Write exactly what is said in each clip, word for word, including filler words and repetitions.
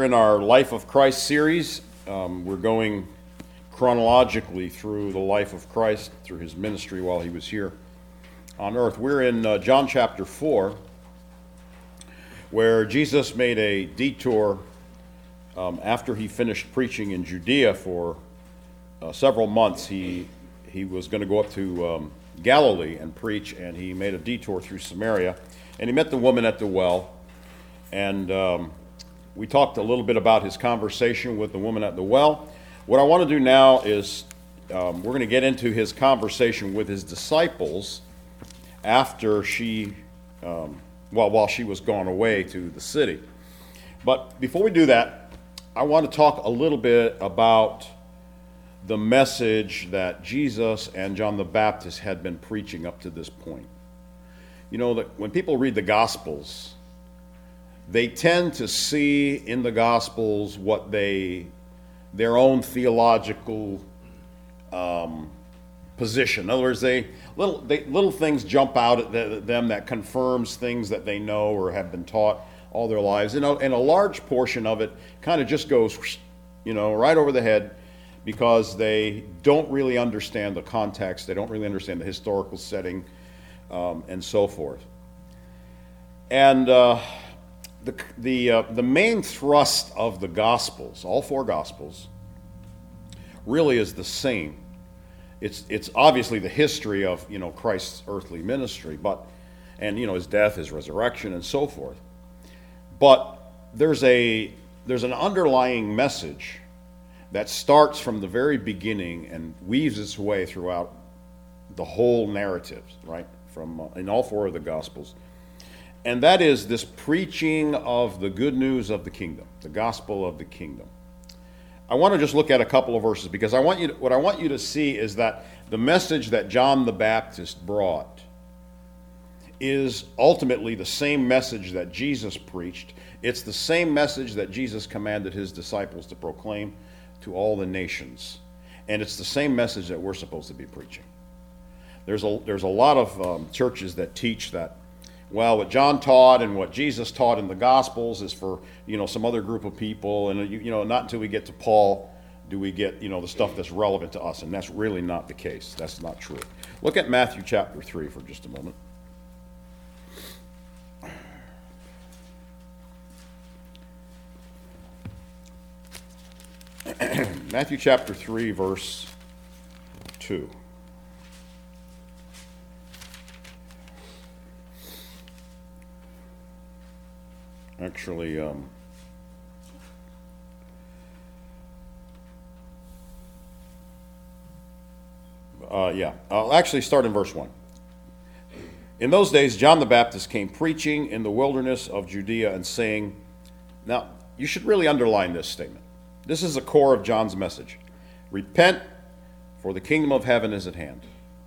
in our Life of Christ series. Um, we're going chronologically through the life of Christ, through his ministry while he was here on earth. We're in uh, John chapter four, where Jesus made a detour um, after he finished preaching in Judea for uh, several months. He, he was going to go up to um, Galilee and preach, and he made a detour through Samaria, and he met the woman at the well. And um, we talked a little bit about his conversation with the woman at the well. What I want to do now is um, we're going to get into his conversation with his disciples after she, um, well, while she was gone away to the city. But before we do that, I want to talk a little bit about the message that Jesus and John the Baptist had been preaching up to this point. You know, that when people read the Gospels, they tend to see in the Gospels what they, their own theological um, position. In other words, they little they, little things jump out at the, them that confirms things that they know or have been taught all their lives. And a, and a large portion of it kind of just goes, you know, right over the head because they don't really understand the context. They don't really understand the historical setting um, and so forth. And uh, The the uh, the main thrust of the Gospels, all four Gospels, really is the same. It's it's obviously the history of you know Christ's earthly ministry, but and you know his death, his resurrection, and so forth. But there's a there's an underlying message that starts from the very beginning and weaves its way throughout the whole narrative, right? From uh, in all four of the Gospels. And that is this preaching of the good news of the kingdom, the gospel of the kingdom. I want to just look at a couple of verses because I want you to, what I want you to see is that the message that John the Baptist brought is ultimately the same message that Jesus preached. It's the same message that Jesus commanded his disciples to proclaim to all the nations. And it's the same message that we're supposed to be preaching. There's a, there's a lot of um, churches that teach that well, what John taught and what Jesus taught in the Gospels is for, you know, some other group of people. And, you, you know, not until we get to Paul do we get, you know, the stuff that's relevant to us. And that's really not the case. That's not true. Look at Matthew chapter three for just a moment. Matthew chapter three, verse two. Actually, um, uh, yeah, I'll actually start in verse one. In those days, John the Baptist came preaching in the wilderness of Judea and saying, now, you should really underline this statement. This is the core of John's message. Repent, for the kingdom of heaven is at hand.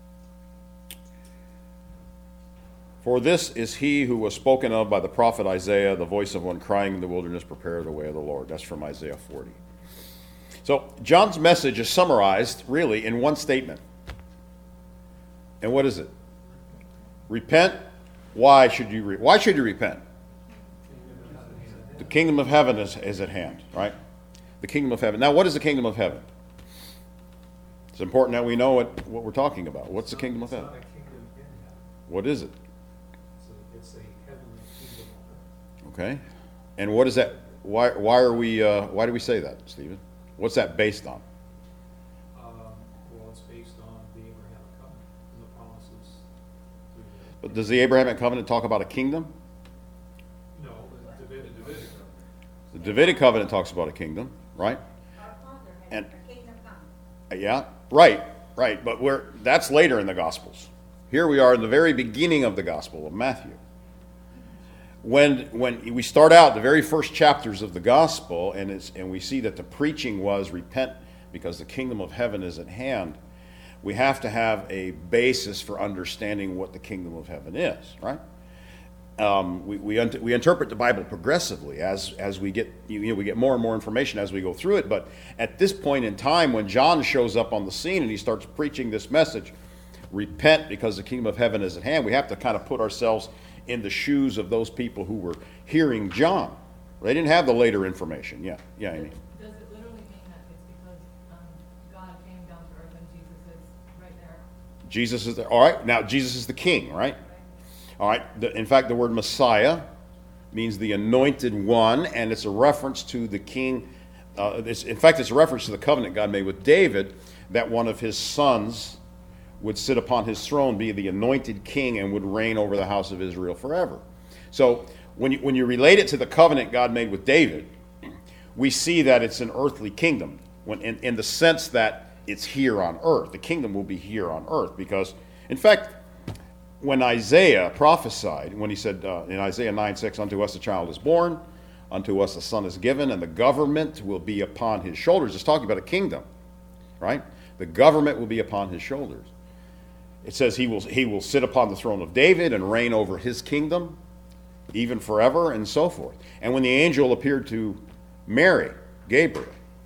For this is he who was spoken of by the prophet Isaiah, the voice of one crying in the wilderness, prepare the way of the Lord. That's from Isaiah forty. So John's message is summarized really in one statement. And what is it? Repent. Why should you re- why should you repent? The kingdom of heaven is, is at hand, right? The kingdom of heaven. Now, what is the kingdom of heaven? It's important that we know what, what we're talking about. What's the kingdom of heaven? What is it? It's a heavenly kingdom. Okay, and what is that? Why? Why are we? Uh, why do we say that, Stephen? What's that based on? Um, well, it's based on the Abrahamic covenant and the promises. But does the Abrahamic covenant talk about a kingdom? No, the Davidic, Davidic covenant. The Davidic covenant talks about a kingdom, right? Our Father And has a kingdom come. yeah, right, right. But we're that's later in the Gospels. Here we are in the very beginning of the Gospel of Matthew. When when we start out the very first chapters of the Gospel, and it's and we see that the preaching was repent because the kingdom of heaven is at hand, we have to have a basis for understanding what the kingdom of heaven is, right? Um, we we, un- we interpret the Bible progressively as as we get you know we get more and more information as we go through it. But at this point in time, when John shows up on the scene and he starts preaching this message, repent because the kingdom of heaven is at hand, we have to kind of put ourselves in the shoes of those people who were hearing John. They didn't have the later information. Yeah, yeah, Amy. Does it literally mean that it's because um, God came down to earth and Jesus is right there? Jesus is the, all right. Now Jesus is the king, right? All right. The, in fact, the word Messiah means the anointed one, and it's a reference to the king. Uh, it's, in fact, it's a reference to the covenant God made with David, that one of his sons would sit upon his throne, be the anointed king, and would reign over the house of Israel forever. So when you, when you relate it to the covenant God made with David, we see that it's an earthly kingdom, when, in, in the sense that it's here on earth. The kingdom will be here on earth because, in fact, when Isaiah prophesied, when he said uh, in Isaiah nine six, unto us a child is born, unto us a son is given, and the government will be upon his shoulders. It's talking about a kingdom, right? The government will be upon his shoulders. It says he will, he will sit upon the throne of David and reign over his kingdom, even forever, and so forth. And when the angel appeared to Mary, Gabriel,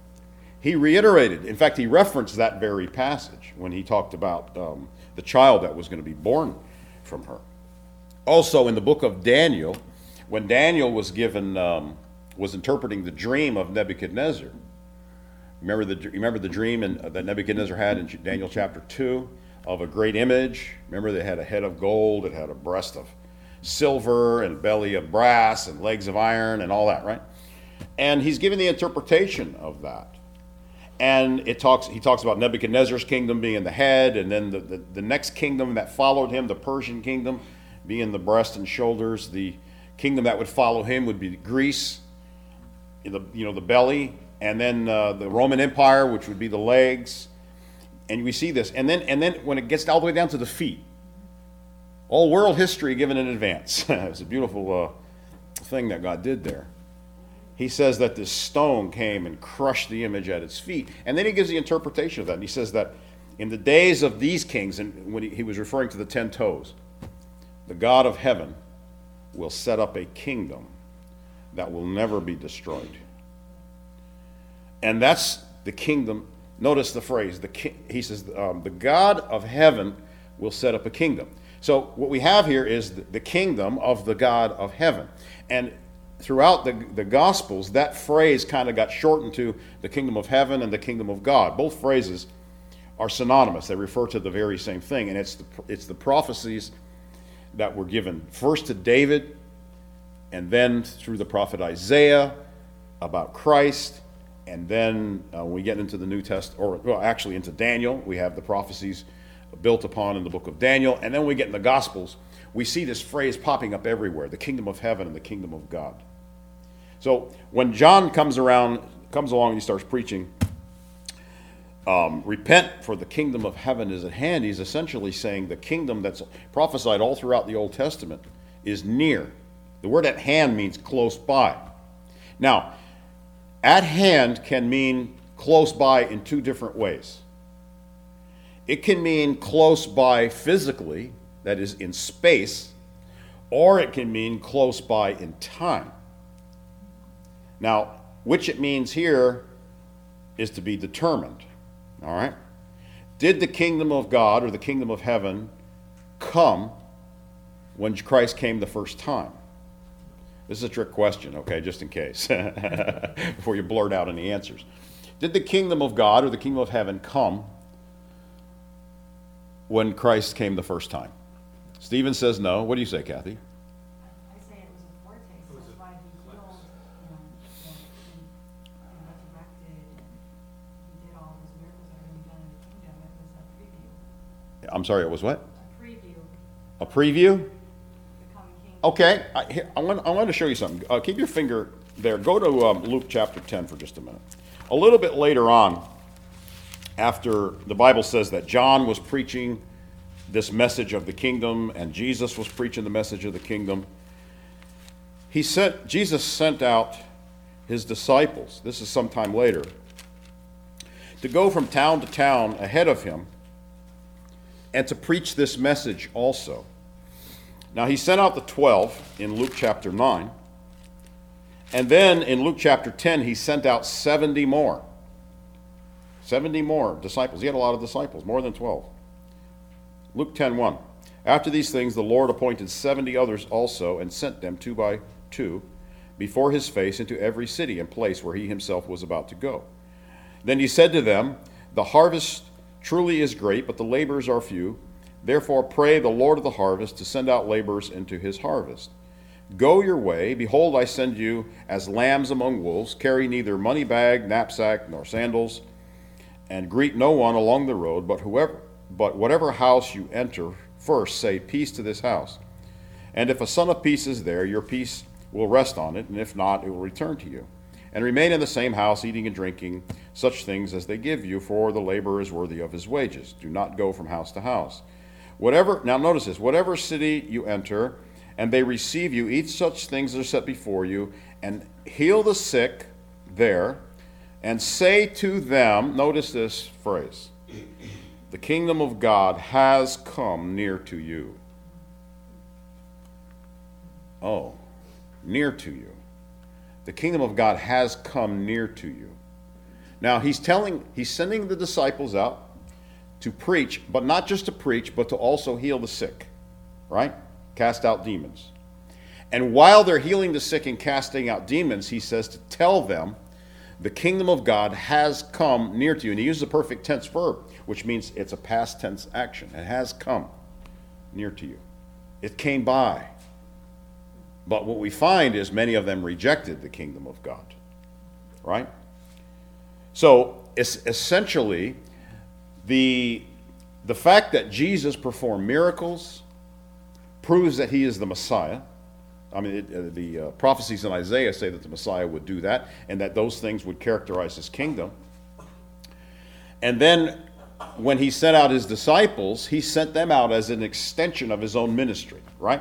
he reiterated, in fact, he referenced that very passage when he talked about um, the child that was going to be born from her. Also, in the book of Daniel, when Daniel was given, um, was interpreting the dream of Nebuchadnezzar, remember the, remember the dream in, uh, that Nebuchadnezzar had in Daniel chapter two of a great image? Remember, they had a head of gold, it had a breast of silver, and belly of brass, and legs of iron, and all that, right? And he's giving the interpretation of that. And it talks. He talks about Nebuchadnezzar's kingdom being the head, and then the, the, the next kingdom that followed him, the Persian kingdom, being the breast and shoulders. The kingdom that would follow him would be Greece, the, you know, the belly, and then uh, the Roman Empire, which would be the legs. And we see this. And then, and then when it gets all the way down to the feet, all world history given in advance. It's a beautiful uh, thing that God did there. He says that this stone came and crushed the image at its feet. And then he gives the interpretation of that. And he says that in the days of these kings, and when he, he was referring to the ten toes, the God of heaven will set up a kingdom that will never be destroyed. And that's the kingdom. Notice the phrase. The ki- he says, um, the God of heaven will set up a kingdom. So what we have here is the, the kingdom of the God of heaven. And throughout the, the Gospels, that phrase kind of got shortened to the kingdom of heaven and the kingdom of God. Both phrases are synonymous. They refer to the very same thing. And it's the, it's the prophecies that were given first to David and then through the prophet Isaiah about Christ. And then uh, when we get into the New Testament, or well, actually into Daniel, we have the prophecies built upon in the book of Daniel. And then when we get in the Gospels, we see this phrase popping up everywhere, the kingdom of heaven and the kingdom of God. So when John comes around, comes along and he starts preaching, um, repent for the kingdom of heaven is at hand, he's essentially saying the kingdom that's prophesied all throughout the Old Testament is near. The word at hand means close by. Now, at hand can mean close by in two different ways. It can mean close by physically, that is in space, or it can mean close by in time. Now, which it means here is to be determined. All right? Did the kingdom of God or the kingdom of heaven come when Christ came the first time? This is a trick question, okay, just in case, before you blurt out any answers. Did the kingdom of God or the kingdom of heaven come when Christ came the first time? Stephen says no. What do you say, Kathy? I say it was a foretaste, that's why he healed, you know, that he, he resurrected, and he did all those miracles that are going to be done in the kingdom. It was a preview. I'm sorry, it was what? A preview, A preview? the coming kingdom. Okay, I, here, I, want, I want to show you something. Uh, keep your finger there. Go to um, Luke chapter ten for just a minute. A little bit later on, after the Bible says that John was preaching this message of the kingdom and Jesus was preaching the message of the kingdom, he sent, Jesus sent out his disciples, this is sometime later, to go from town to town ahead of him and to preach this message also. Now, he sent out the twelve in Luke chapter nine, and then in Luke chapter ten, he sent out seventy more. seventy more disciples. He had a lot of disciples, more than twelve. Luke ten one. After these things, the Lord appointed seventy others also, and sent them two by two before his face into every city and place where he himself was about to go. Then he said to them, the harvest truly is great, but the laborers are few. Therefore pray the Lord of the harvest to send out laborers into his harvest. Go your way. Behold, I send you as lambs among wolves. Carry neither money bag, knapsack, nor sandals, and greet no one along the road. But whoever, but whatever house you enter, first say, peace to this house. And if a son of peace is there, your peace will rest on it, and if not, it will return to you. And remain in the same house, eating and drinking such things as they give you, for the laborer is worthy of his wages. Do not go from house to house. Whatever, now notice this, whatever city you enter, and they receive you, eat such things as are set before you, and heal the sick there, and say to them, notice this phrase, the kingdom of God has come near to you. Oh, near to you. The kingdom of God has come near to you. Now he's telling, he's sending the disciples out to preach, but not just to preach, but to also heal the sick, right? Cast out demons. And while they're healing the sick and casting out demons, he says to tell them, the kingdom of God has come near to you. And he uses a perfect tense verb, which means it's a past tense action. It has come near to you. It came by. But what we find is many of them rejected the kingdom of God, right? So it's essentially the, the fact that Jesus performed miracles proves that he is the Messiah. I mean, it, uh, the uh, prophecies in Isaiah say that the Messiah would do that and that those things would characterize his kingdom. And then when he sent out his disciples, he sent them out as an extension of his own ministry, right?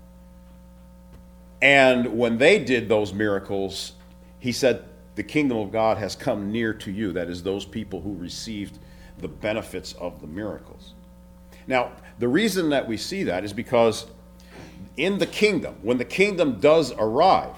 And when they did those miracles, he said, the kingdom of God has come near to you. That is, those people who received the benefits of the miracles. Now, the reason that we see that is because in the kingdom, when the kingdom does arrive,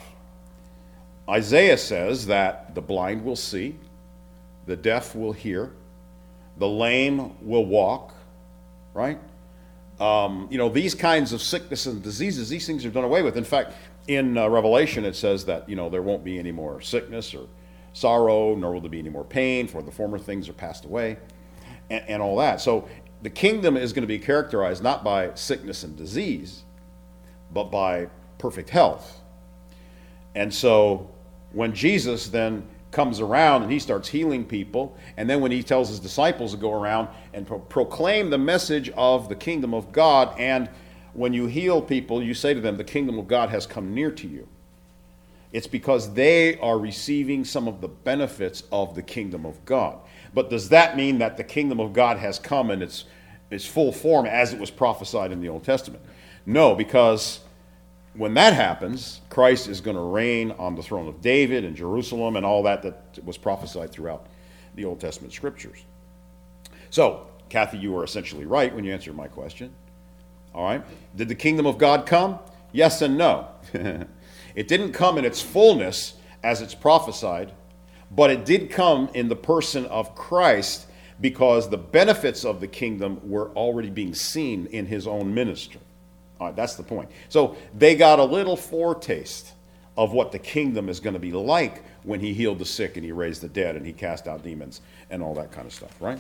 Isaiah says that the blind will see, the deaf will hear, the lame will walk, right? Um, you know, these kinds of sickness and diseases, these things are done away with. In fact, in uh, Revelation, it says that, you know, there won't be any more sickness or sorrow, nor will there be any more pain, for the former things are passed away, and, and all that. So the kingdom is going to be characterized not by sickness and disease, but by perfect health. And so when Jesus then comes around and he starts healing people, and then when he tells his disciples to go around and pro- proclaim the message of the kingdom of God, and when you heal people, you say to them, the kingdom of God has come near to you. It's because they are receiving some of the benefits of the kingdom of God. But does that mean that the kingdom of God has come in its, its full form as it was prophesied in the Old Testament? No, because when that happens, Christ is going to reign on the throne of David and Jerusalem and all that that was prophesied throughout the Old Testament scriptures. So, Kathy, you were essentially right when you answered my question. All right. Did the kingdom of God come? Yes and no. It didn't come in its fullness as it's prophesied, but it did come in the person of Christ because the benefits of the kingdom were already being seen in his own ministry. All right, that's the point. So they got a little foretaste of what the kingdom is going to be like when he healed the sick and he raised the dead and he cast out demons and all that kind of stuff, right?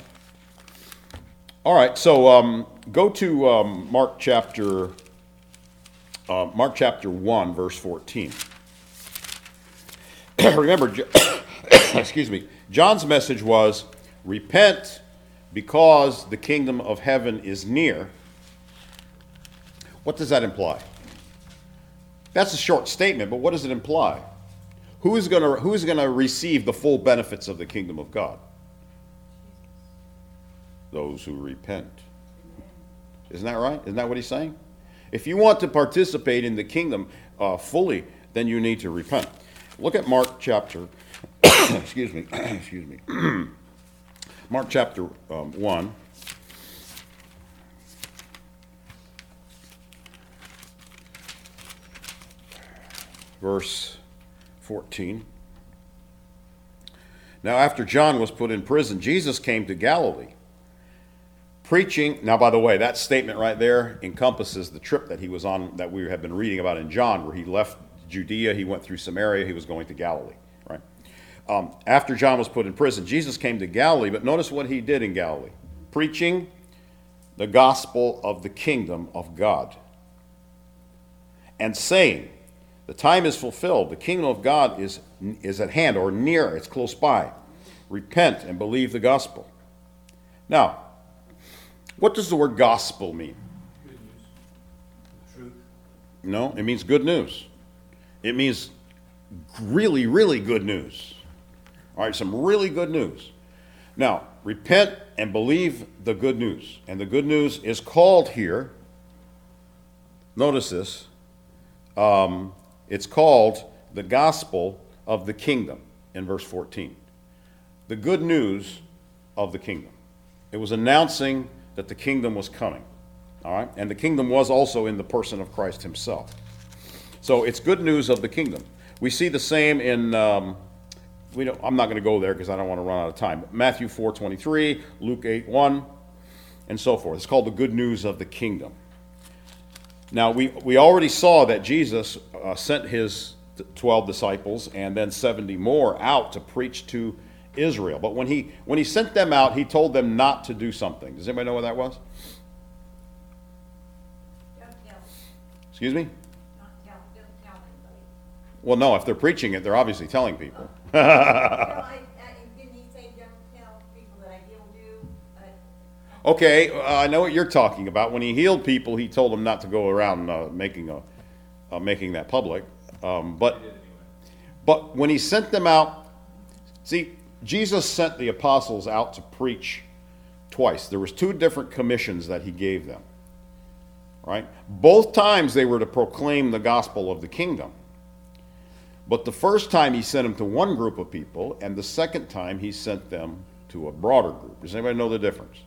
All right, so um, go to um, Mark chapter uh, Mark chapter one, verse fourteen. Remember, excuse me, John's message was, repent because the kingdom of heaven is near. What does that imply? That's a short statement, but what does it imply? Who is going to who is going to receive the full benefits of the kingdom of God? Those who repent. Isn't that right? Isn't that what he's saying? If you want to participate in the kingdom uh, fully, then you need to repent. Look at Mark chapter, excuse me, excuse me, Mark chapter um, one. Verse fourteen. Now after John was put in prison, Jesus came to Galilee, preaching. Now, by the way, that statement right there encompasses the trip that he was on that we have been reading about in John, where he left Judea, he went through Samaria, he was going to Galilee, right? Um, after John was put in prison, Jesus came to Galilee, but notice what he did in Galilee. Preaching the gospel of the kingdom of God. And saying, the time is fulfilled, the kingdom of God is, is at hand, or near, it's close by. Repent and believe the gospel. Now, what does the word gospel mean? Good news. Truth. No, it means good news. It means really, really good news. All right, some really good news. Now, repent and believe the good news. And the good news is called here, notice this, um, it's called the gospel of the kingdom in verse fourteen. The good news of the kingdom. It was announcing that the kingdom was coming. All right? And the kingdom was also in the person of Christ himself. So it's good news of the kingdom. We see the same in, um, we don't, I'm not going to go there because I don't want to run out of time. Matthew four twenty-three, Luke eight one, and so forth. It's called the good news of the kingdom. Now, we, we already saw that Jesus uh, sent his twelve disciples and then seventy more out to preach to Israel. But when he, when he sent them out, he told them not to do something. Does anybody know what that was? Don't tell, Excuse me? not tell, don't tell anybody. Well, no, if they're preaching it, they're obviously telling people. Well, I, I, didn't he say don't tell people that I healed you? Uh, Okay, uh, I know what you're talking about. When he healed people, he told them not to go around uh, making a, uh, making that public. Um, but, but when he sent them out, see, Jesus sent the apostles out to preach twice. There was two different commissions that he gave them. Right? Both times they were to proclaim the gospel of the kingdom. But the first time he sent them to one group of people, and the second time he sent them to a broader group. Does anybody know the difference?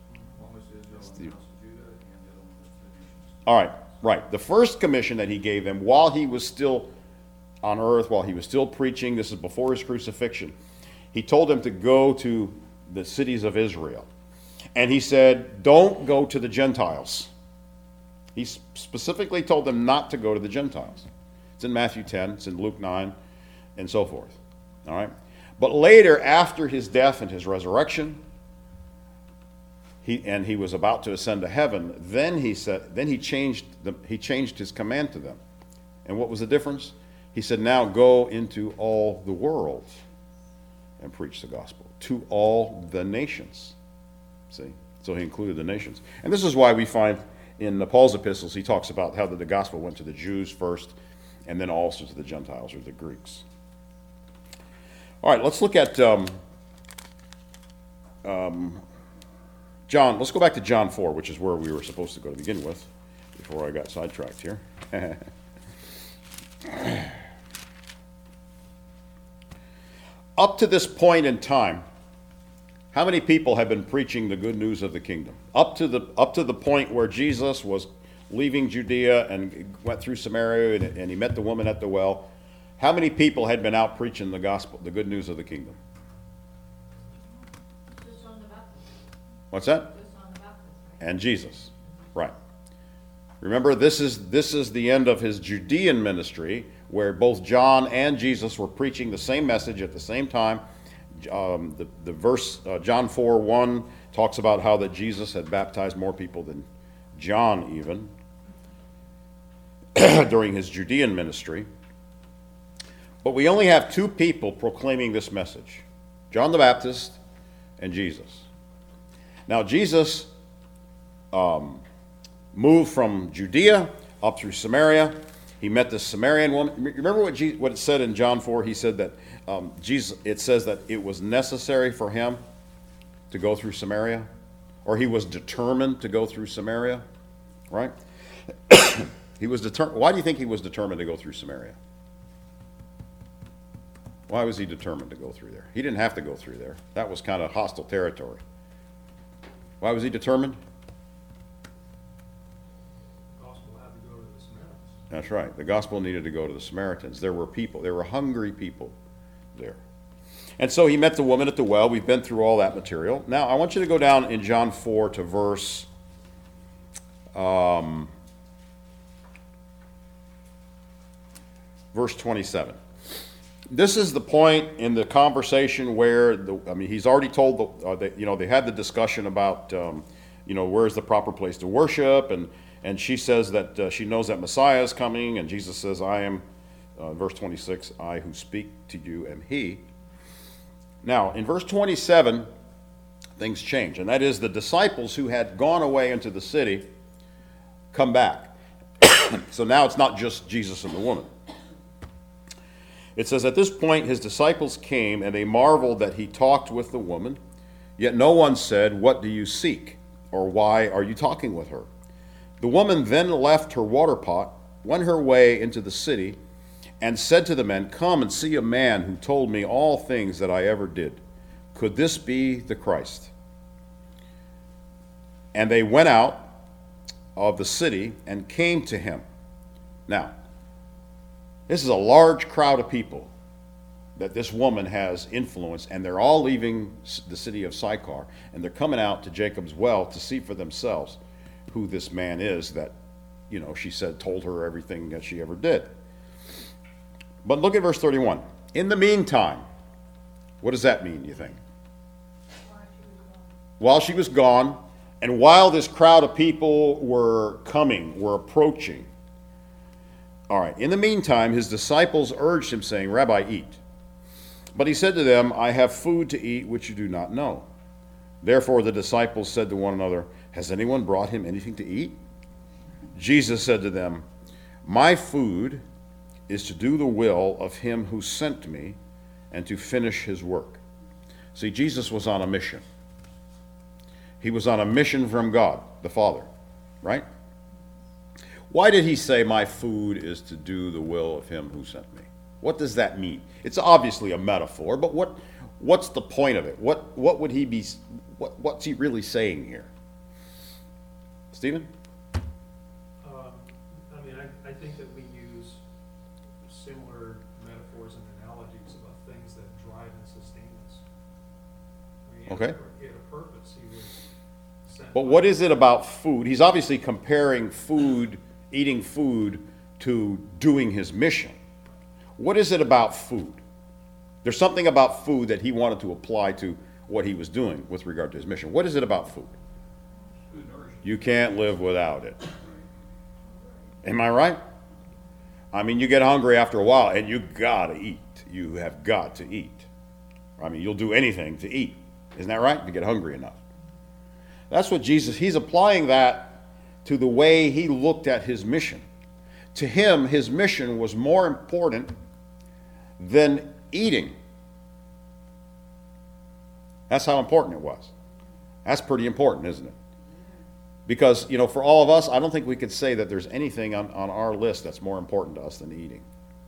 All right, right. The first commission that he gave them while he was still on earth, while he was still preaching, this is before his crucifixion, he told them to go to the cities of Israel. And he said, don't go to the Gentiles. He specifically told them not to go to the Gentiles. It's in Matthew ten, it's in Luke nine, and so forth. All right? But later, after his death and his resurrection, He, and he was about to ascend to heaven, then he said, then he changed the, he changed his command to them. And what was the difference? He said, now go into all the world and preach the gospel to all the nations. See? So he included the nations. And this is why we find in Paul's epistles, he talks about how the gospel went to the Jews first, and then also to the Gentiles or the Greeks. All right, let's look at um, um, John, let's go back to John four, which is where we were supposed to go to begin with, before I got sidetracked here. Up to this point in time, how many people have been preaching the good news of the kingdom? Up to the, up to the point where Jesus was leaving Judea and went through Samaria and, and he met the woman at the well. How many people had been out preaching the gospel, the good news of the kingdom? Just John the Baptist. What's that? Just John the Baptist, right? And Jesus, right. Remember, this is this is the end of his Judean ministry, where both John and Jesus were preaching the same message at the same time. Um, the, the verse, uh, John four one, talks about how that Jesus had baptized more people than John even during his Judean ministry. But we only have two people proclaiming this message, John the Baptist and Jesus. Now, Jesus um, moved from Judea up through Samaria. He met this Samaritan woman. Remember what, Je- what it said in John four? He said that um, Jesus. It says that it was necessary for him to go through Samaria, or he was determined to go through Samaria, right? He was determined. Why do you think he was determined to go through Samaria? Why was he determined to go through there? He didn't have to go through there. That was kind of hostile territory. Why was he determined? The gospel had to go to the Samaritans. That's right. The gospel needed to go to the Samaritans. There were people. There were hungry people there. And so he met the woman at the well. We've been through all that material. Now, I want you to go down in John four to verse um, verse twenty-seven. This is the point in the conversation where, the, I mean, he's already told, the, uh, they, you know, they had the discussion about, um, you know, where's the proper place to worship, and, and she says that uh, she knows that Messiah is coming, and Jesus says, I am, uh, verse twenty-six, I who speak to you am he. Now, in verse twenty-seven, things change, and that is the disciples who had gone away into the city come back. So now it's not just Jesus and the woman. It says, at this point his disciples came, and they marveled that he talked with the woman. Yet no one said, what do you seek? Or why are you talking with her? The woman then left her water pot, went her way into the city, and said to the men, come and see a man who told me all things that I ever did. Could this be the Christ? And they went out of the city and came to him. Now, this is a large crowd of people that this woman has influenced, and they're all leaving the city of Sychar, and they're coming out to Jacob's well to see for themselves who this man is that, you know, she said told her everything that she ever did. But look at verse thirty-one. In the meantime, what does that mean, you think? While she was gone, and while this crowd of people were coming, were approaching. All right, in the meantime, his disciples urged him, saying, Rabbi, eat. But he said to them, I have food to eat which you do not know. Therefore the disciples said to one another, has anyone brought him anything to eat? Jesus said to them, my food is to do the will of him who sent me and to finish his work. See, Jesus was on a mission. He was on a mission from God, the Father, right? Why did he say, my food is to do the will of him who sent me? What does that mean? It's obviously a metaphor, but what, what's the point of it? What, what would he be, what, what's he really saying here? Stephen? Um, I mean, I, I think that we use similar metaphors and analogies about things that drive and sustain us. I mean, he had Okay. a- He had a purpose. He was sent. But what is it about food? He's obviously comparing food, eating food, to doing his mission. What is it about food? There's something about food that he wanted to apply to what he was doing with regard to his mission. What is it about food? You can't live without it. Am I right? I mean, you get hungry after a while, and you gotta eat. You have got to eat. I mean, you'll do anything to eat. Isn't that right? To get hungry enough. That's what Jesus, he's applying that to the way he looked at his mission. To him, his mission was more important than eating. That's how important it was. That's pretty important, isn't it? Because, you know, for all of us, I don't think we could say that there's anything on, on our list that's more important to us than eating.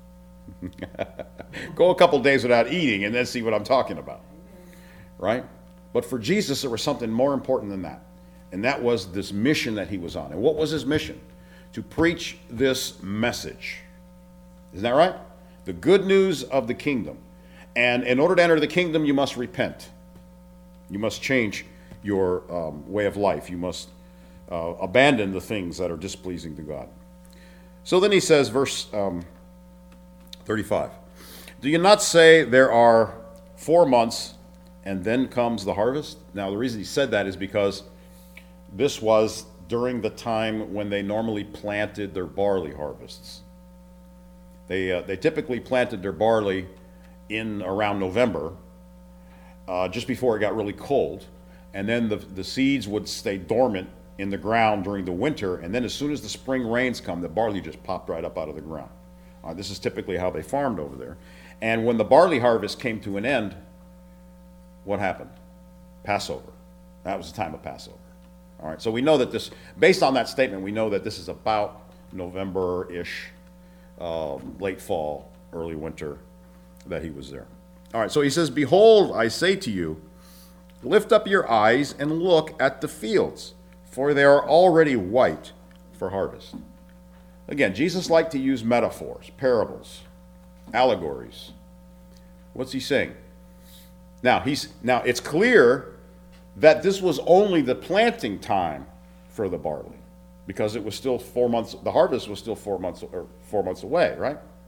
Go a couple days without eating and then see what I'm talking about. Right? But for Jesus, there was something more important than that. And that was this mission that he was on. And what was his mission? To preach this message. Isn't that right? The good news of the kingdom. And in order to enter the kingdom, you must repent. You must change your um, way of life. You must uh, abandon the things that are displeasing to God. So then he says, verse um, thirty-five, do you not say there are four months and then comes the harvest? Now, the reason he said that is because this was during the time when they normally planted their barley harvests. They, uh, they typically planted their barley in around November, uh, just before it got really cold. And then the, the seeds would stay dormant in the ground during the winter. And then as soon as the spring rains come, the barley just popped right up out of the ground. Uh, this is typically how they farmed over there. And when the barley harvest came to an end, what happened? Passover. That was the time of Passover. All right, so we know that this, based on that statement, we know that this is about November-ish, um, late fall, early winter, that he was there. All right, so he says, behold, I say to you, lift up your eyes and look at the fields, for they are already white for harvest. Again, Jesus liked to use metaphors, parables, allegories. What's he saying? Now, he's, now it's clear that this was only the planting time for the barley, because it was still four months, the harvest was still four months or four months away, right? Or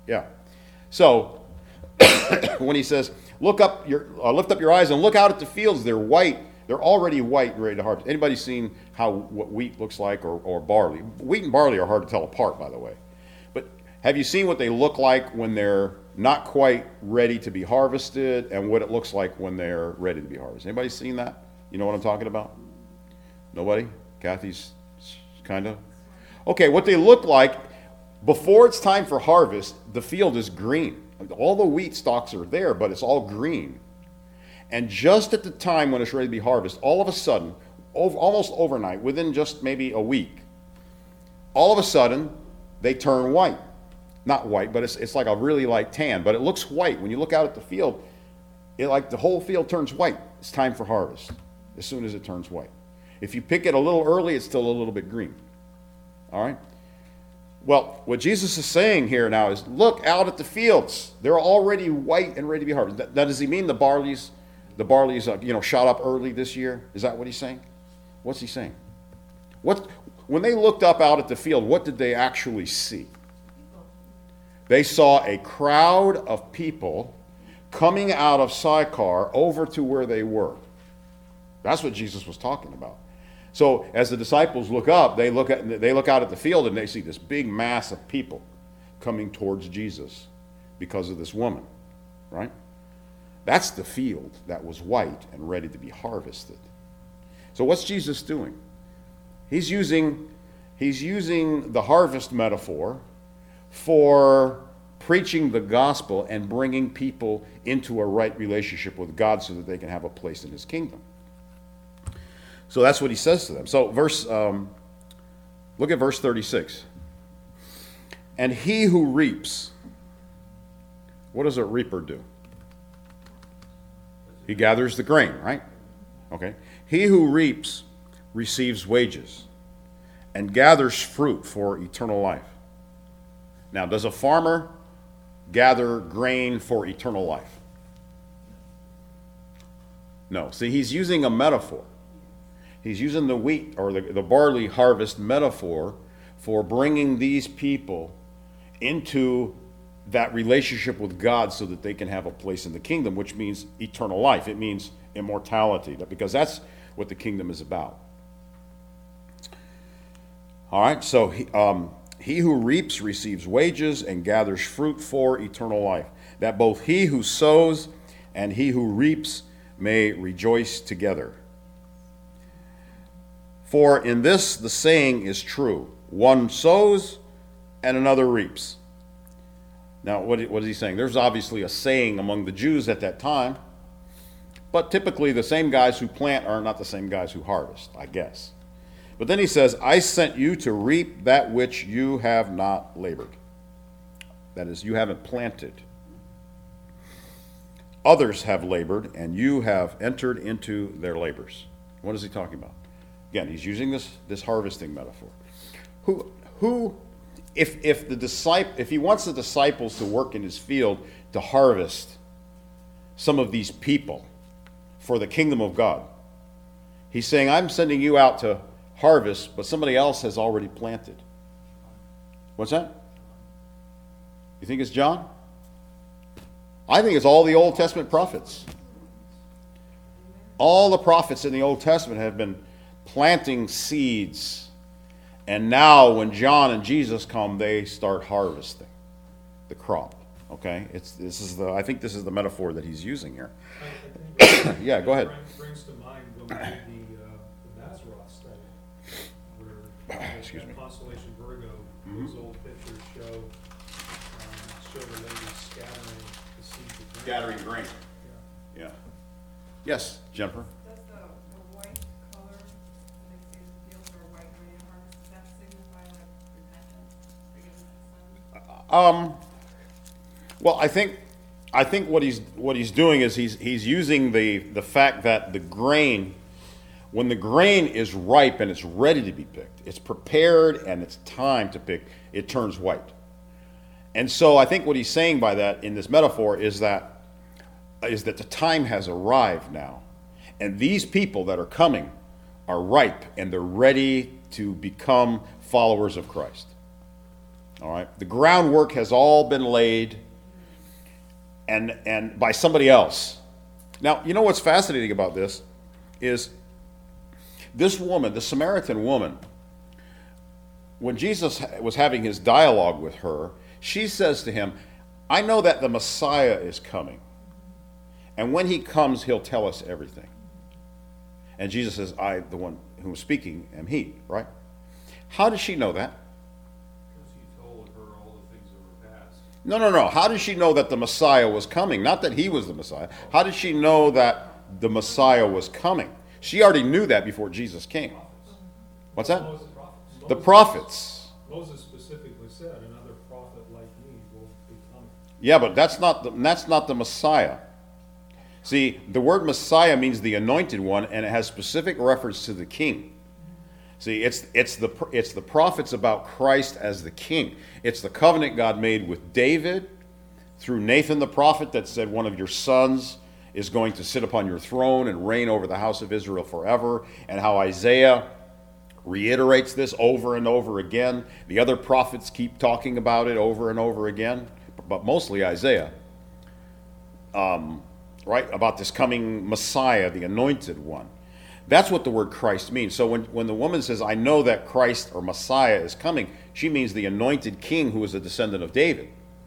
Yeah. So when he says, "Look up your, uh, lift up your eyes and look out at the fields. They're white. They're already white and ready to harvest." Anybody seen how what wheat looks like, or, or barley? Wheat and barley are hard to tell apart, by the way. But have you seen what they look like when they're not quite ready to be harvested, and what it looks like when they're ready to be harvested? Anybody seen that? You know what I'm talking about? Nobody? Kathy's kind of. Okay, what they look like before it's time for harvest, the field is green. All the wheat stalks are there, but it's all green. And just at the time when it's ready to be harvested, all of a sudden, over, almost overnight, within just maybe a week, all of a sudden, they turn white. Not white, but it's, it's like a really light tan, but it looks white. When you look out at the field, it like the whole field turns white. It's time for harvest as soon as it turns white. If you pick it a little early, it's still a little bit green. All right? Well, what Jesus is saying here now is, look out at the fields. They're already white and ready to be harvested. Now, does he mean the barley's, the barley's, uh, you know, shot up early this year? Is that what he's saying? What's he saying? What, when they looked up out at the field, what did they actually see? They saw a crowd of people coming out of Sychar over to where they were. That's what Jesus was talking about. So as the disciples look up, they look at they look out at the field and they see this big mass of people coming towards Jesus because of this woman, right? That's the field that was white and ready to be harvested. So what's Jesus doing? He's using he's using the harvest metaphor for preaching the gospel and bringing people into a right relationship with God so that they can have a place in his kingdom. So that's what he says to them. So verse, um, look at verse thirty-six. And he who reaps, what does a reaper do? He gathers the grain, right? Okay. He who reaps receives wages and gathers fruit for eternal life. Now, does a farmer gather grain for eternal life? No. See, he's using a metaphor. He's using the wheat or the, the barley harvest metaphor for bringing these people into that relationship with God so that they can have a place in the kingdom, which means eternal life. It means immortality, because that's what the kingdom is about. All right, so he, um, he who reaps receives wages and gathers fruit for eternal life, that both he who sows and he who reaps may rejoice together. For in this the saying is true, one sows and another reaps. Now, what, what is he saying? There's obviously a saying among the Jews at that time, but typically the same guys who plant are not the same guys who harvest, I guess. But then he says, I sent you to reap that which you have not labored. That is, you haven't planted. Others have labored, and you have entered into their labors. What is he talking about? Again, he's using this, this harvesting metaphor. Who, who, if if the disciple, if he wants the disciples to work in his field to harvest some of these people for the kingdom of God, he's saying, I'm sending you out to harvest, but somebody else has already planted. What's that? You think it's John? I think it's all the Old Testament prophets. All the prophets in the Old Testament have been planting seeds, and now when John and Jesus come, they start harvesting the crop. Okay, it's this is the I think this is the metaphor that he's using here. I, I think Yeah, go ahead. Brings, brings to mind when we did the, uh, the Nazareth study, where uh, Excuse me. Constellation Virgo, Mhm. those old pictures show um, show the lady scattering the seeds of grain. Scattering grain. Yeah. Yeah. Yes, Jennifer. Does the, the white color, they say the fields are white and ready to harvest, does that signify like repentance, forgiveness of sins? Um, well, I think I think what he's what he's doing is he's he's using the the fact that the grain, when the grain is ripe and it's ready to be picked, it's prepared and it's time to pick, it turns white. And so I think what he's saying by that in this metaphor is that is that the time has arrived now, and these people that are coming are ripe and they're ready to become followers of Christ. All right? The groundwork has all been laid and, and by somebody else. Now, you know what's fascinating about this is this woman, the Samaritan woman, when Jesus was having his dialogue with her, she says to him, I know that the Messiah is coming. And when he comes, he'll tell us everything. And Jesus says, I, the one who is speaking, am he, right? How does she know that? Because he told her all the things that were past. No, no, no. How did she know that the Messiah was coming? Not that he was the Messiah. How did she know that the Messiah was coming? She already knew that before Jesus came. What's that? Moses- The Moses- prophets. Moses specifically said, another prophet like me will be coming. Yeah, but that's not the, that's not the Messiah. See, the word Messiah means the anointed one, and it has specific reference to the king. See, it's it's the it's the prophets about Christ as the king. It's the covenant God made with David through Nathan the prophet that said one of your sons is going to sit upon your throne and reign over the house of Israel forever, and how Isaiah reiterates this over and over again. The other prophets keep talking about it over and over again, but mostly Isaiah. Um, right? About this coming Messiah, the anointed one. That's what the word Christ means. So when, when the woman says, I know that Christ or Messiah is coming, she means the anointed king who is a descendant of David.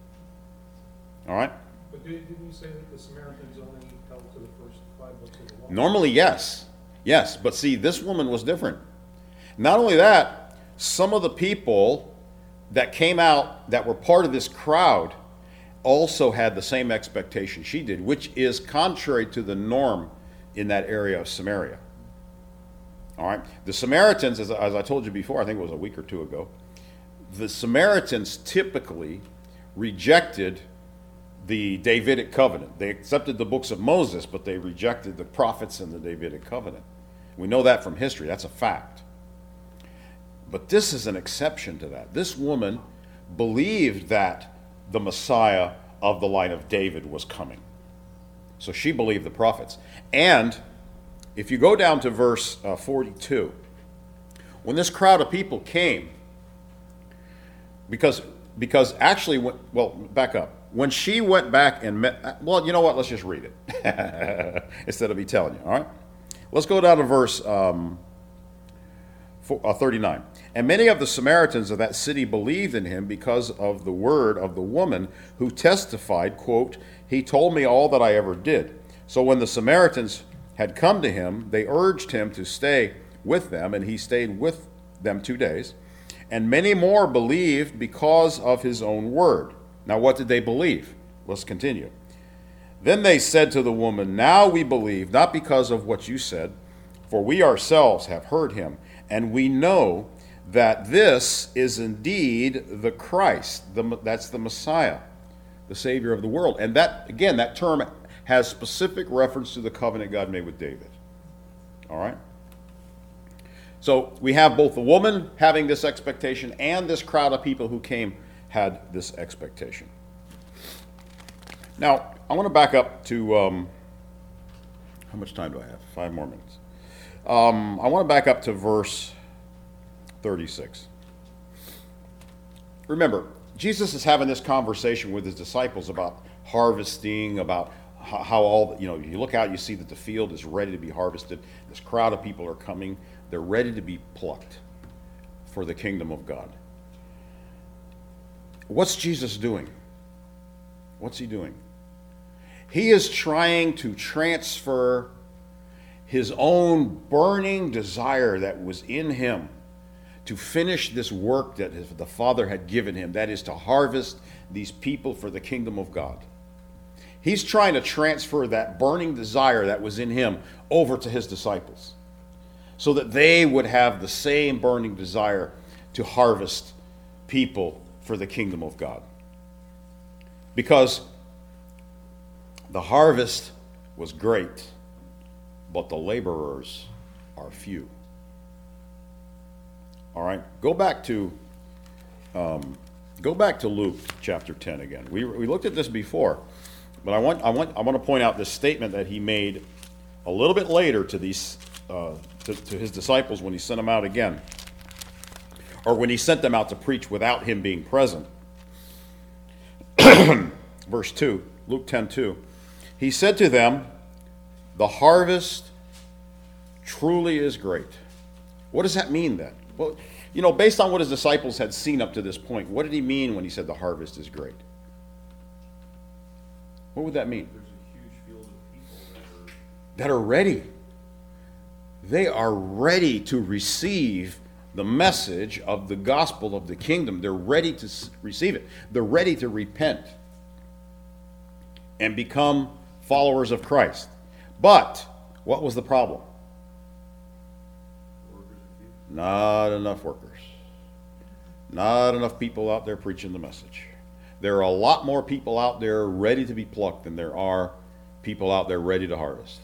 All right? But did- didn't you say that the Samaritans only held to the first five books of the law? Normally, yes. Yes. But see, this woman was different. Not only that, some of the people that came out that were part of this crowd also had the same expectation she did, which is contrary to the norm in that area of Samaria. All right? The Samaritans, as, as I told you before, I think it was a week or two ago, the Samaritans typically rejected the Davidic covenant. They accepted the books of Moses, but they rejected the prophets and the Davidic covenant. We know that from history. That's a fact. But this is an exception to that. This woman believed that the Messiah of the line of David was coming. So she believed the prophets. And if you go down to verse uh, forty-two, when this crowd of people came, because because actually, when, well, back up. When she went back and met, well, you know what? Let's just read it instead of me telling you, all right? Let's go down to verse um, thirty-nine. And many of the Samaritans of that city believed in him because of the word of the woman who testified, quote, he told me all that I ever did. So when the Samaritans had come to him, they urged him to stay with them, and he stayed with them two days. And many more believed because of his own word. Now what did they believe? Let's continue. Then they said to the woman, now we believe, not because of what you said, for we ourselves have heard him, and we know that this is indeed the Christ, the, that's the Messiah, the Savior of the world. And that, again, that term has specific reference to the covenant God made with David. All right? So we have both the woman having this expectation and this crowd of people who came had this expectation. Now, I want to back up to, um, how much time do I have? Five more minutes. Um, I want to back up to verse thirty-six. Remember, Jesus is having this conversation with his disciples about harvesting, about how, how all, you know, you look out, you see that the field is ready to be harvested. This crowd of people are coming. They're ready to be plucked for the kingdom of God. What's Jesus doing? What's he doing? He is trying to transfer his own burning desire that was in him to finish this work that his, the Father had given him, that is to harvest these people for the kingdom of God. He's trying to transfer that burning desire that was in him over to his disciples so that they would have the same burning desire to harvest people for the kingdom of God. Because the harvest was great, but the laborers are few. All right, go back to um, go back to Luke chapter ten again. We we looked at this before, but I want I want I want to point out this statement that he made a little bit later to these uh, to, to his disciples when he sent them out again. or when he sent them out to preach without him being present. Verse two, Luke ten two. He said to them, the harvest truly is great. What does that mean then? Well, you know, based on what his disciples had seen up to this point, what did he mean when he said the harvest is great? What would that mean? There's a huge field of people That are ready. They are ready to receive the message of the gospel of the kingdom. They're ready to receive it. They're ready to repent and become followers of Christ. But what was the problem? that are workers and few. Not enough workers. Not enough people out there preaching the message. There are a lot more people out there ready to be plucked than there are people out there ready to harvest.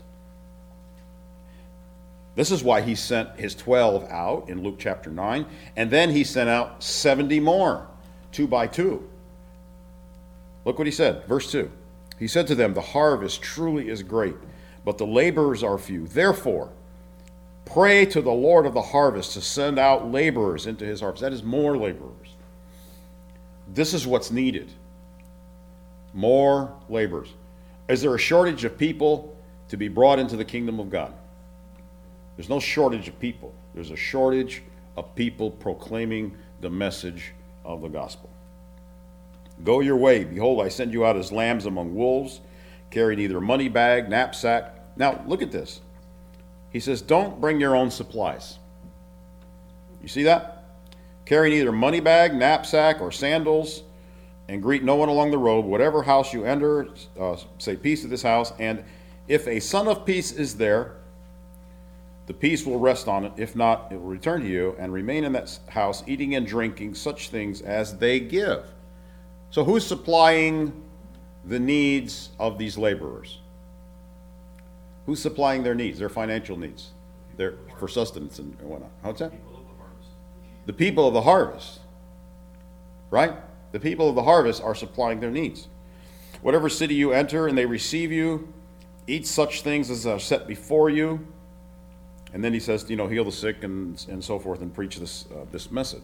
This is why he sent his twelve out in Luke chapter nine, and then he sent out seventy more, two by two. Look what he said, verse two. He said to them, the harvest truly is great, but the laborers are few. Therefore, pray to the Lord of the harvest to send out laborers into his harvest. That is, more laborers. This is what's needed. More laborers. Is there a shortage of people to be brought into the kingdom of God? There's no shortage of people. There's a shortage of people proclaiming the message of the gospel. Go your way. Behold, I send you out as lambs among wolves. Carry neither money bag, knapsack. Now, look at this. He says, don't bring your own supplies. You see that? Carry neither money bag, knapsack, or sandals, and greet no one along the road. Whatever house you enter, uh, say peace to this house. And if a son of peace is there, the peace will rest on it. If not, it will return to you and remain in that house, eating and drinking such things as they give. So who's supplying the needs of these laborers? Who's supplying their needs, their financial needs, their for sustenance and whatnot? How's that? People of the harvest. The people of the harvest, right? The people of the harvest are supplying their needs. Whatever city you enter and they receive you, eat such things as are set before you. And then he says, you know, heal the sick and, and so forth and preach this, uh, this message.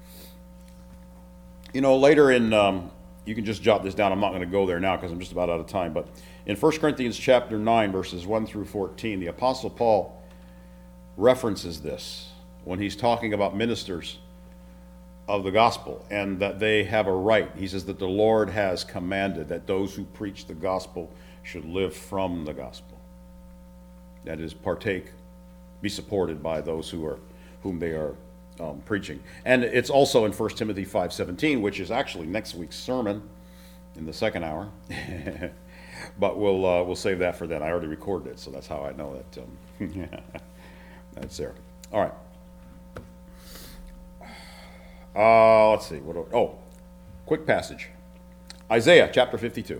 You know, later in, um, you can just jot this down. I'm not going to go there now because I'm just about out of time. But in First Corinthians chapter nine, verses one through fourteen, the Apostle Paul references this when he's talking about ministers of the gospel and that they have a right. He says that the Lord has commanded that those who preach the gospel should live from the gospel. That is, partake, be supported by those who are whom they are um, preaching. And it's also in First Timothy five seventeen, which is actually next week's sermon in the second hour. But we'll uh, we'll save that for then. I already recorded it, so that's how I know that um, that's there. All right. Uh, let's see. What? Do, oh, quick passage. Isaiah chapter fifty-two.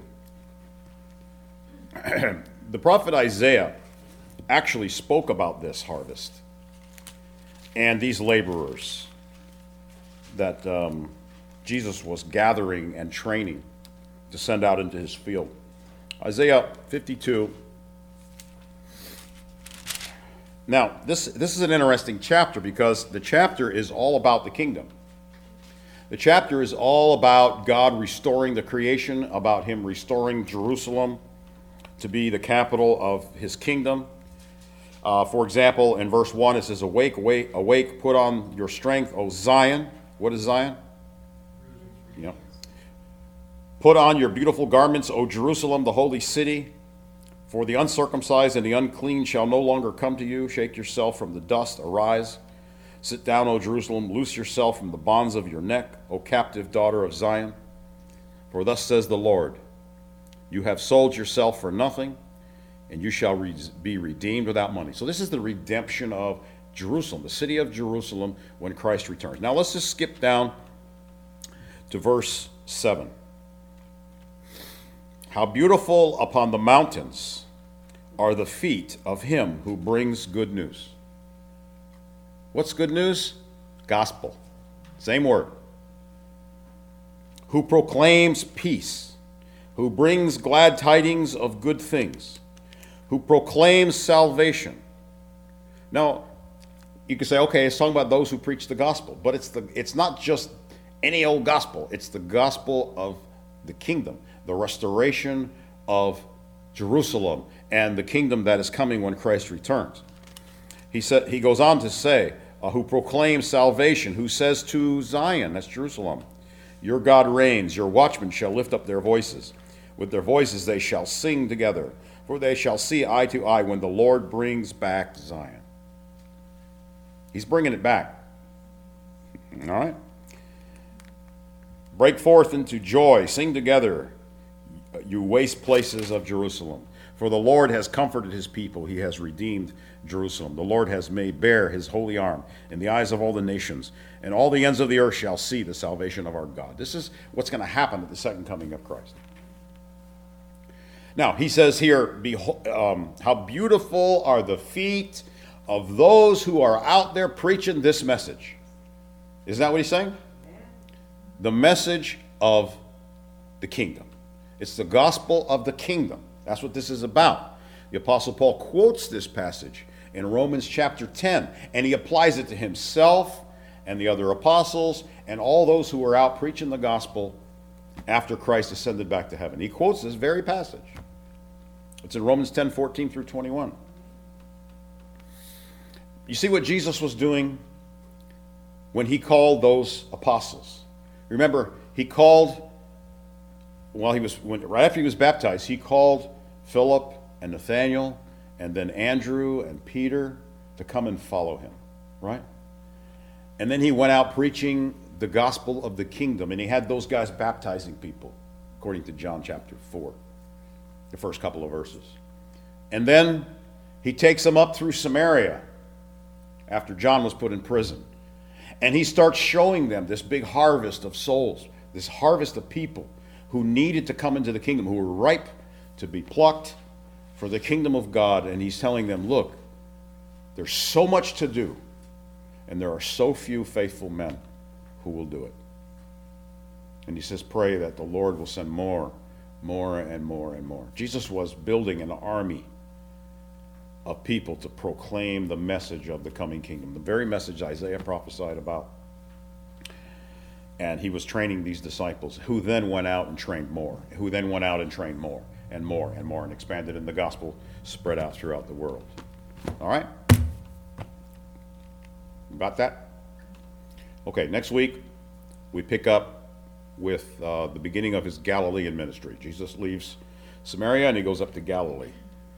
The prophet Isaiah actually spoke about this harvest and these laborers that um, Jesus was gathering and training to send out into his field. Isaiah fifty-two. Now, this, this is an interesting chapter because the chapter is all about the kingdom. The chapter is all about God restoring the creation, about him restoring Jerusalem to be the capital of his kingdom. Uh, for example, in verse one, it says, Awake, awake, awake, put on your strength, O Zion. What is Zion? Yeah. Put on your beautiful garments, O Jerusalem, the holy city. For the uncircumcised and the unclean shall no longer come to you. Shake yourself from the dust, arise. Sit down, O Jerusalem, loose yourself from the bonds of your neck, O captive daughter of Zion. For thus says the Lord, you have sold yourself for nothing, and you shall re- be redeemed without money. So this is the redemption of Jerusalem, the city of Jerusalem, when Christ returns. Now let's just skip down to verse seven. How beautiful upon the mountains are the feet of him who brings good news. What's good news? Gospel. Same word. Who proclaims peace, who brings glad tidings of good things, who proclaims salvation. Now, you could say, okay, it's talking about those who preach the gospel, but it's the it's not just any old gospel. It's the gospel of the kingdom, the restoration of Jerusalem, and the kingdom that is coming when Christ returns. He said, he goes on to say, uh, who proclaims salvation, who says to Zion, that's Jerusalem, your God reigns, your watchmen shall lift up their voices. With their voices they shall sing together, for they shall see eye to eye when the Lord brings back Zion. He's bringing it back. All right? Break forth into joy, sing together, you waste places of Jerusalem. For the Lord has comforted his people, he has redeemed Jerusalem. The Lord has made bare his holy arm in the eyes of all the nations, and all the ends of the earth shall see the salvation of our God. This is what's going to happen at the second coming of Christ. Now, he says here, behold, um, how beautiful are the feet of those who are out there preaching this message. Isn't that what he's saying? The message of the kingdom. It's the gospel of the kingdom. That's what this is about. The Apostle Paul quotes this passage in Romans chapter ten, and he applies it to himself and the other apostles and all those who were out preaching the gospel after Christ ascended back to heaven. He quotes this very passage. It's in Romans ten, fourteen through twenty-one. You see what Jesus was doing when he called those apostles. Remember, he called, while he was, when, right after he was baptized, he called Philip and Nathanael and then Andrew and Peter to come and follow him, right? And then he went out preaching the gospel of the kingdom, and he had those guys baptizing people, according to John chapter four, the first couple of verses. And then he takes them up through Samaria after John was put in prison. And he starts showing them this big harvest of souls, this harvest of people who needed to come into the kingdom, who were ripe to be plucked for the kingdom of God. And he's telling them, look, there's so much to do, and there are so few faithful men who will do it. And he says, pray that the Lord will send more, more and more and more. Jesus was building an army of people to proclaim the message of the coming kingdom, the very message Isaiah prophesied about. And he was training these disciples, who then went out and trained more, who then went out and trained more and more and more, and expanded, and the gospel spread out throughout the world. All right? Got that? Okay, next week we pick up with uh, the beginning of his Galilean ministry. Jesus leaves Samaria and he goes up to Galilee.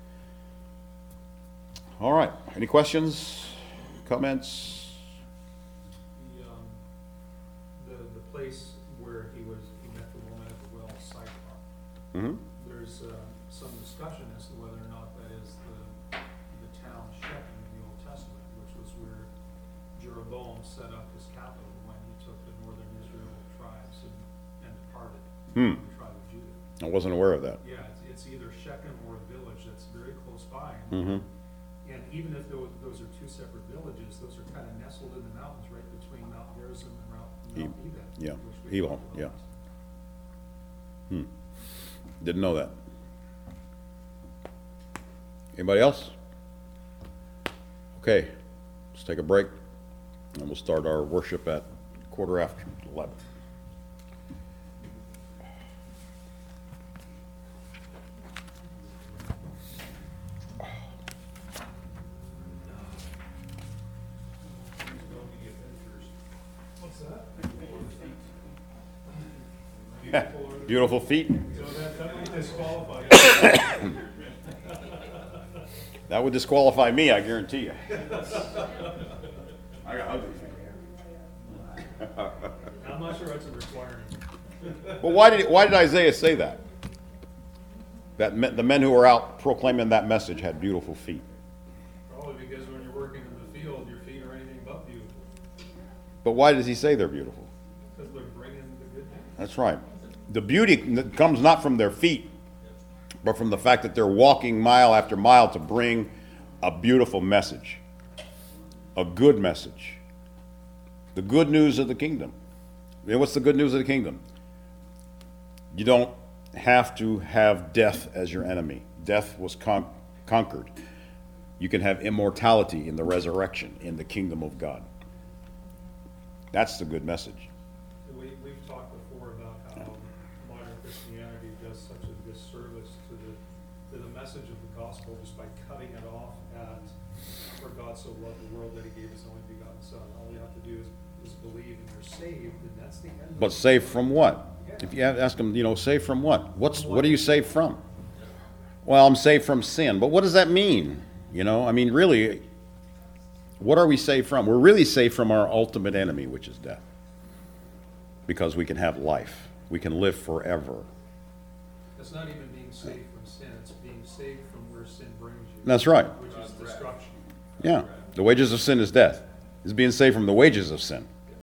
All right, any questions, comments? The, um, the, the place where he was, he met the woman at the well, Sychar. Mm-hmm. There's, uh, some discussion as to whether or not that is the, the town Shechem in the Old Testament, which was where Jeroboam set up his capital when he took the northern Israel tribes and, and departed Hmm. from the tribe of Judah. I wasn't aware of that. Yeah, it's, it's either Shechem or a village that's very close by. Mm-hmm. And even if those, those are two separate villages, those are kind of nestled in the mountains right between Mount Gerizim and Mount, Mount E- Ebed. yeah, which we Ebal, talked about yeah. last Hmm. Didn't know that. Anybody else? Okay, let's take a break, and we'll start our worship at quarter after eleven. What's that? Beautiful feet. So that, that would disqualify you. That would disqualify me, I guarantee you. I got ugly feet. I'm not sure that's a requirement. Well, why did why did Isaiah say that? That men, the men who were out proclaiming that message had beautiful feet. Probably because when you're working in the field, your feet are anything but beautiful, But why does he say they're beautiful? because they're bringing the good news. That's right. The beauty comes not from their feet, but from the fact that they're walking mile after mile to bring a beautiful message, a good message, the good news of the kingdom. And what's the good news of the kingdom? You don't have to have death as your enemy. Death was con- conquered. You can have immortality in the resurrection, in the kingdom of God. That's the good message. We, we've talked before about how modern Christianity does such a disservice to the, to the message of the gospel just by cutting it off at, for God so loved the world that he gave his only begotten son. All you have to do is, is believe and you're saved, and that's the end of it. But saved from what? If you ask them, you know, saved from what? What's, what are you saved from? Well, I'm saved from sin. But what does that mean? You know, I mean, really, what are we saved from? We're really saved from our ultimate enemy, which is death. Because we can have life. We can live forever. It's not even being saved from sin, it's being saved from where sin brings you. That's right. Which is destruction. Yeah. The wages of sin is death. It's being saved from the wages of sin.